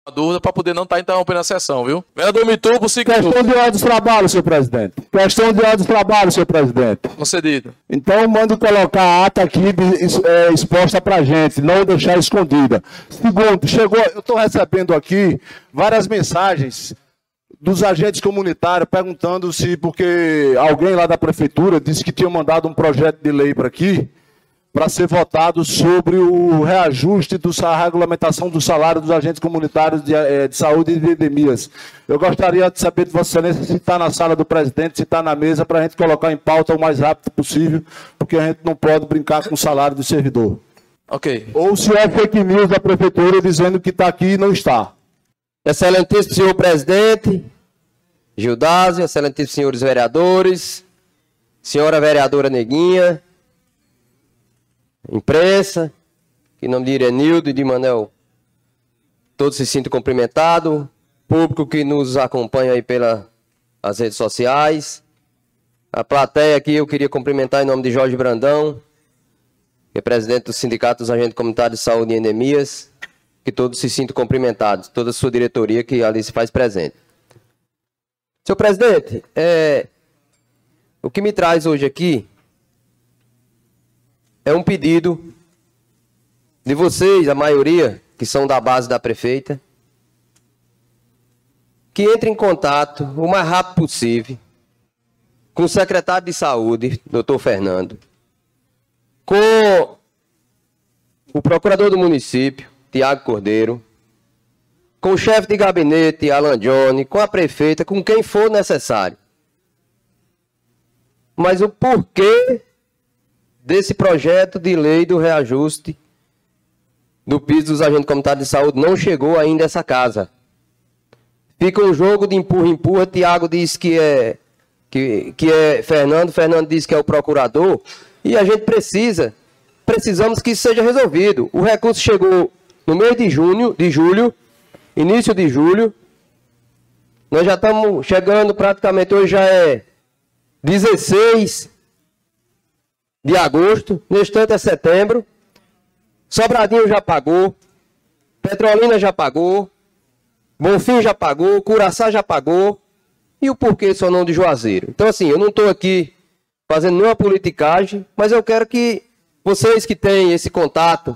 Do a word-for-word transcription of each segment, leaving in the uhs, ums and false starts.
Uma dúvida para poder não estar interrompendo a sessão, viu? Vereador Mitupo, cinco Questão minutos. de ordem dos trabalhos, senhor presidente. Questão de ordem dos trabalhos, senhor presidente. Concedido. Então, mando colocar a ata aqui de, é, exposta para a gente, não deixar escondida. Segundo, chegou, eu estou recebendo aqui várias mensagens dos agentes comunitários perguntando se, porque alguém lá da prefeitura disse que tinha mandado um projeto de lei para aqui, para ser votado sobre o reajuste da regulamentação do salário dos agentes comunitários de, de saúde e de endemias. Eu gostaria de saber de Vossa Excelência se está na sala do presidente, se está na mesa, para a gente colocar em pauta o mais rápido possível, porque a gente não pode brincar com o salário do servidor. Ok. Ou se é fake news da prefeitura dizendo que está aqui e não está. Excelentíssimo senhor presidente, Gildásio, excelentíssimos senhores vereadores, senhora vereadora Neguinha, imprensa, em nome de Irenildo e de Manel, todos se sintam cumprimentados, público que nos acompanha aí pelas redes sociais, a plateia aqui eu queria cumprimentar em nome de Jorge Brandão, que é presidente do Sindicato dos Agentes Comunitários de Saúde e Endemias, que todos se sintam cumprimentados, toda a sua diretoria que ali se faz presente. Senhor presidente, é, o que me traz hoje aqui é um pedido de vocês, a maioria, que são da base da prefeita, que entre em contato o mais rápido possível com o secretário de saúde, doutor Fernando, com o procurador do município, Tiago Cordeiro, com o chefe de gabinete, Alan Johnny, com a prefeita, com quem for necessário. Mas o porquê desse projeto de lei do reajuste do piso dos agentes comunitários de saúde não chegou ainda a essa casa. Fica um jogo de empurra-empurra. Tiago diz que é, que, que é Fernando, Fernando diz que é o procurador, e a gente precisa, precisamos que isso seja resolvido. O recurso chegou no mês de junho, de julho, início de julho, nós já estamos chegando praticamente, hoje já é dezesseis de agosto, no instante é setembro, Sobradinho já pagou, Petrolina já pagou, Bonfim já pagou, Curaçá já pagou, e o porquê só não de Juazeiro? Então assim, eu não estou aqui fazendo nenhuma politicagem, mas eu quero que vocês que têm esse contato,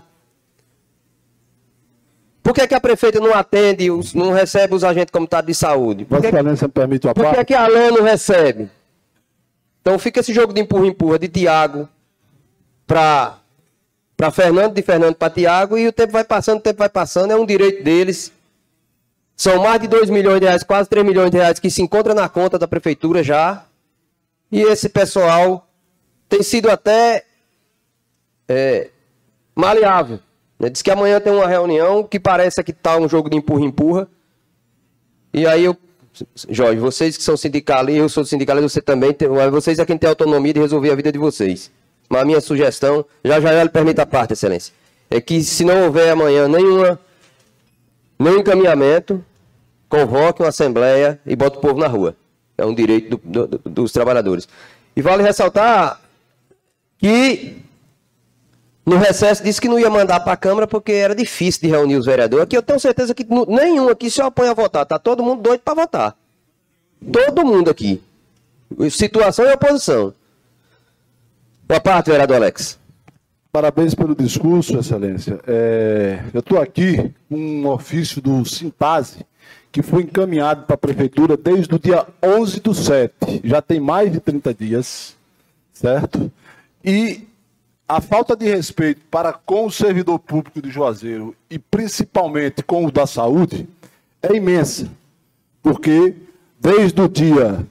por que, que a prefeita não atende, os, não recebe os agentes comunitários de saúde? Por Vossa Excelência me permite uma Por que, que a Alain não recebe? Então fica esse jogo de empurra-empurra de Tiago para para Fernando, de Fernando para Tiago, e o tempo vai passando, o tempo vai passando, é um direito deles. São mais de dois milhões de reais, quase três milhões de reais que se encontra na conta da prefeitura já. E esse pessoal tem sido até é, maleável. Né? Diz que amanhã tem uma reunião que parece que está um jogo de empurra-empurra. E aí eu, Jorge, vocês que são sindicalistas, eu sou sindicalista, você também, tem, vocês é quem tem autonomia de resolver a vida de vocês. Mas a minha sugestão, já já lhe permite a parte, excelência, é que se não houver amanhã nenhuma, nenhum encaminhamento, convoque uma assembleia e bote o povo na rua. É um direito do, do, dos trabalhadores. E vale ressaltar que no recesso disse que não ia mandar para a Câmara porque era difícil de reunir os vereadores. Aqui eu tenho certeza que nenhum aqui se opõe a votar. Está todo mundo doido para votar. Todo mundo aqui. Situação e oposição. Boa parte, vereador Alex. Parabéns pelo discurso, excelência. É, eu estou aqui com um ofício do Sintase, que foi encaminhado para a prefeitura desde o dia onze do sete. Já tem mais de trinta dias, certo? E a falta de respeito para com o servidor público de Juazeiro, e principalmente com o da saúde, é imensa. Porque desde o dia...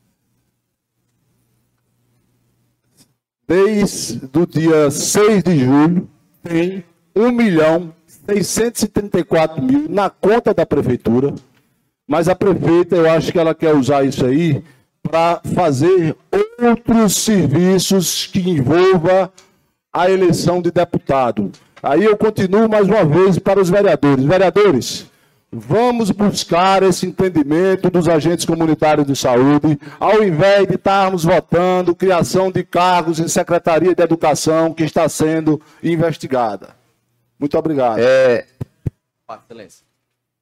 Desde o dia seis de julho, tem um milhão seiscentos e trinta e quatro mil na conta da prefeitura, mas a prefeita, eu acho que ela quer usar isso aí para fazer outros serviços que envolvam a eleição de deputado. Aí eu continuo mais uma vez para os vereadores. Vereadores, vamos buscar esse entendimento dos agentes comunitários de saúde, ao invés de estarmos votando criação de cargos em Secretaria de Educação que está sendo investigada. Muito obrigado. É...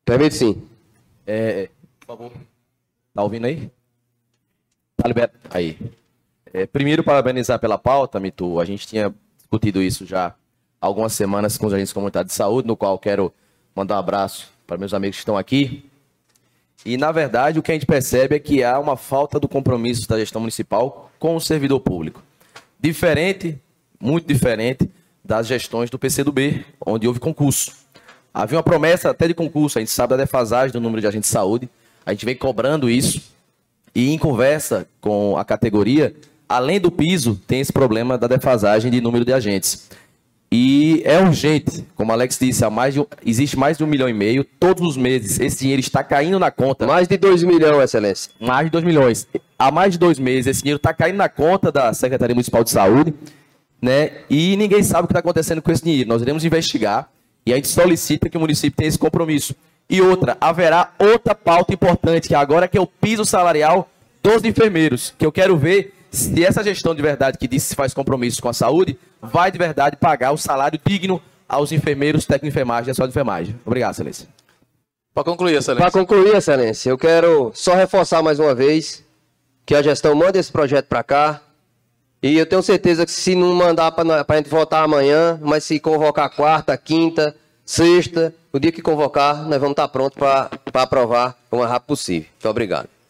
Permite sim. É, por favor. Tá ouvindo aí? Tá liberado. Aí. É, primeiro, parabenizar pela pauta, Mitu. A gente tinha discutido isso já há algumas semanas com os agentes comunitários de saúde, no qual quero mandar um abraço para meus amigos que estão aqui. E, na verdade, o que a gente percebe é que há uma falta do compromisso da gestão municipal com o servidor público. Diferente, muito diferente, das gestões do P C do B, onde houve concurso. Havia uma promessa até de concurso, a gente sabe da defasagem do número de agentes de saúde, a gente vem cobrando isso, e em conversa com a categoria, além do piso, tem esse problema da defasagem de número de agentes. E é urgente, como o Alex disse, há mais de um, existe mais de um milhão e meio, todos os meses esse dinheiro está caindo na conta. Mais de dois milhões, Excelência. Mais de dois milhões. Há mais de dois meses esse dinheiro está caindo na conta da Secretaria Municipal de Saúde, né? E ninguém sabe o que está acontecendo com esse dinheiro. Nós iremos investigar e a gente solicita que o município tenha esse compromisso. E outra, haverá outra pauta importante, que agora é que é o piso salarial dos enfermeiros, que eu quero ver se essa gestão de verdade que disse que faz compromisso com a saúde, vai de verdade pagar o salário digno aos enfermeiros, técnicos de enfermagem e a sua de enfermagem. Obrigado, Excelência. Para concluir, Excelência. Para concluir, Excelência, eu quero só reforçar mais uma vez que a gestão manda esse projeto para cá. E eu tenho certeza que se não mandar para a gente votar amanhã, mas se convocar quarta, quinta, sexta, o dia que convocar, nós vamos estar prontos para aprovar o mais rápido possível. Muito obrigado.